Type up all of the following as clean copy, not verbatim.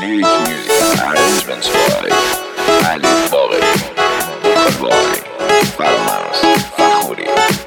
Lyric music and arrangements by Ali Bagheri, Khalwari, Faramaras, Fakhuri.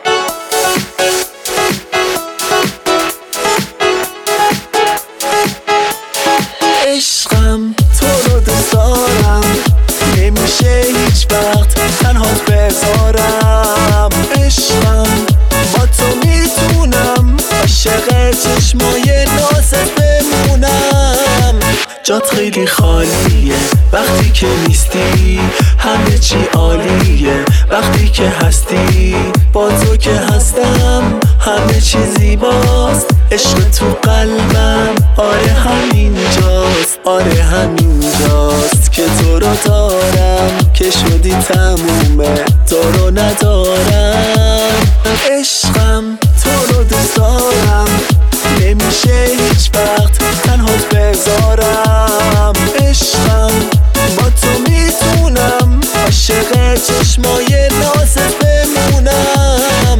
عشقم تو رو دوست دارم، نمیشه هیچ وقت تنهات بذارم. عشقم با تو میتونم عاشق چشمای نازت بمونم. جات خیلی خالیه وقتی که نیستی، همه چی عالیه وقتی که هستی. با تو که هستم همه چی زیباست. عشق تو قلبم آره همینجاست، آره همینجاست که تو رو دارم، که شدی تمومه تو رو ندارم. عشقم تو رو دوست دارم، نمیشه هیچ وقت تنهات بذارم. عشقم با تو میتونم عاشق چشمای نازت بمونم.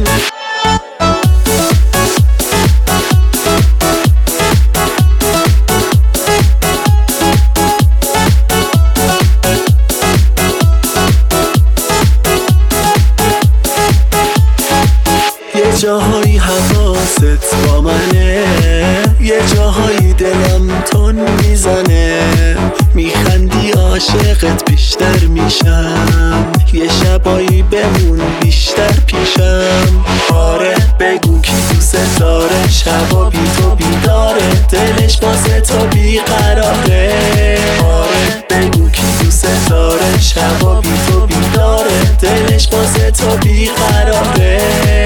یه جاهایی حواست با منه، یه جاهایی دلم تون میزنه. میخندی عاشقت بیشتر میشم، یه شبایی بمون بیشتر پیشم. آره بگو کی دوست داره، شبا بی تو بیداره، دلش واسه تو بیقراره. آره بگو کی دوست داره، شبا بی تو بیداره، دلش واسه تو بیقراره.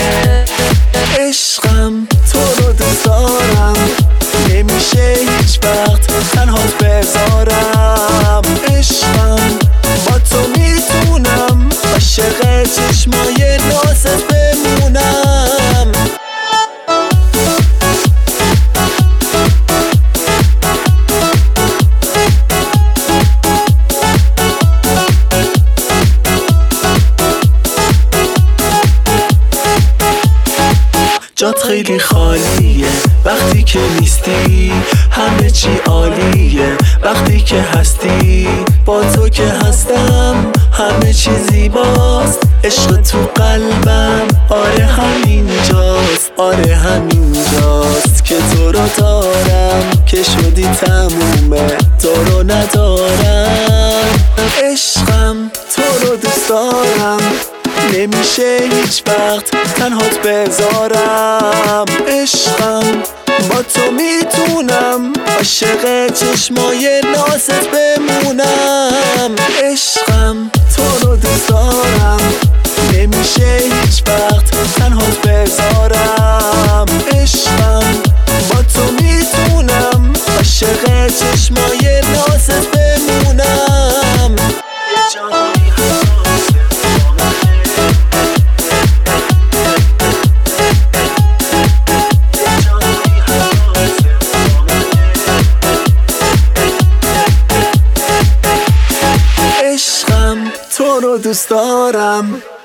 عشقم تو رو دوست دارم، نمیشه هیچ وقت تنهات بذارم. عشقم با تو میتونم عاشق چشمای نازت بمونم. جات خیلی خالیه وقتی که نیستی، همه چی عالیه وقتی که هستی. با تو که هستم همه چی زیباست. عشق تو قلبم آره همینجاست، آره همینجاست که تو رو دارم، که شدی تمومه تو رو ندارم. عشقم تو رو دوست دارم، نمیشه هیچ وقت تنهات بذارم. عشقم با تو میتونم عاشق چشمای نازت بمونم. عشقم تو رو دوست دارم، نمیشه هیچ وقت تنهات بذارم. عشقم با تو میتونم عاشق چشمای نازت بمونم. عشقم تو رو دوست دارم.